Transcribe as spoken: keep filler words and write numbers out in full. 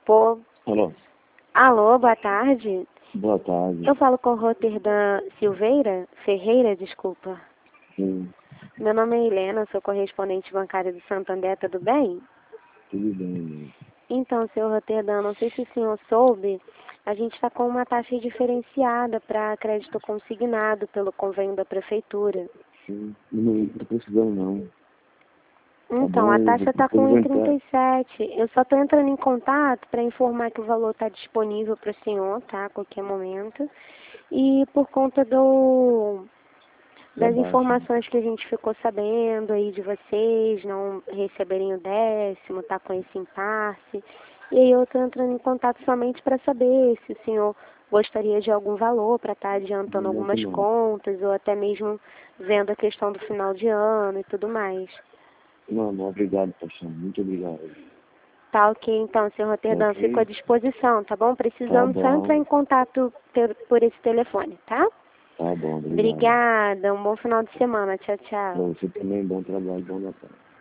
Pô. Alô? Alô, boa tarde. Boa tarde. Eu falo com o Roterdã Silveira? Ferreira, desculpa. Sim, Meu nome é Helena, sou correspondente bancária do Santander, tudo bem? tudo bem, né? Então, senhor Roterdã, não sei se o senhor soube, a gente está com uma taxa diferenciada para crédito consignado pelo convênio da prefeitura. Sim, não tô precisando não. Então, bom, a eu taxa vou está com depois entrar. um vírgula trinta e sete. Eu só estou entrando em contato para informar que o valor está disponível para o senhor, tá? A qualquer momento. E por conta do Da das baixa. informações que a gente ficou sabendo aí de vocês, não receberem o décimo, tá com esse impasse. E aí eu estou entrando em contato somente para saber se o senhor gostaria de algum valor para estar adiantando No momento algumas não. contas ou até mesmo vendo a questão do final de ano e tudo mais. Não, não, obrigado, paixão. Muito obrigado. Tá ok, então, senhor Roterdã, Ok? fico à disposição, tá bom? Tá Precisando só entrar bom. em contato por, por esse telefone, tá? Tá bom, obrigado. Obrigada, um bom final de semana. Tchau, Pra tchau. você também, bom trabalho, bom Natal.